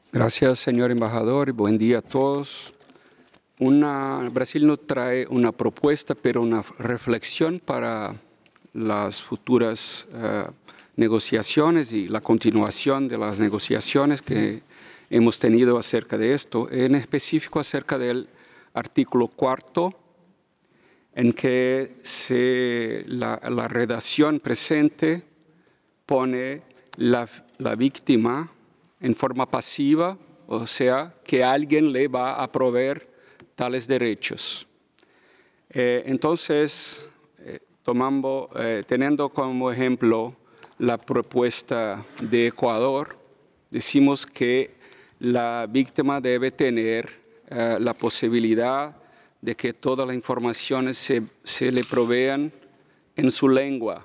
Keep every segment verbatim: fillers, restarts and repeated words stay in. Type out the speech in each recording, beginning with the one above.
Gracias, señor embajador, y buen día a todos. Una, Brasil no trae una propuesta, pero una reflexión para las futuras uh, negociaciones y la continuación de las negociaciones que hemos tenido acerca de esto, en específico acerca del artículo cuarto, en que se, la, la redacción presente pone la, la víctima en forma pasiva, o sea, que alguien le va a proveer tales derechos. Eh, entonces, eh, tomando, eh, teniendo como ejemplo la propuesta de Ecuador, decimos que la víctima debe tener eh, la posibilidad de que todas las informaciones se, se le provean en su lengua.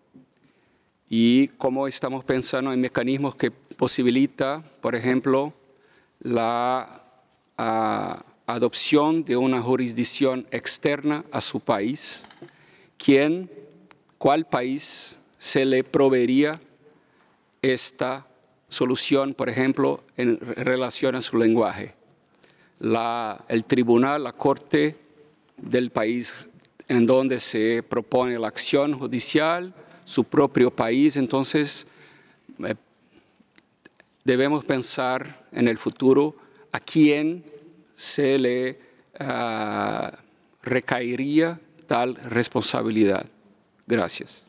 Y cómo estamos pensando en mecanismos que posibilita, por ejemplo, la uh, adopción de una jurisdicción externa a su país, ¿quién, cuál país se le proveería esta solución, por ejemplo, en relación a su lenguaje? La, el tribunal, la corte del país en donde se propone la acción judicial, su propio país. Entonces, eh, debemos pensar en el futuro a quién se le uh, recaería tal responsabilidad. Gracias.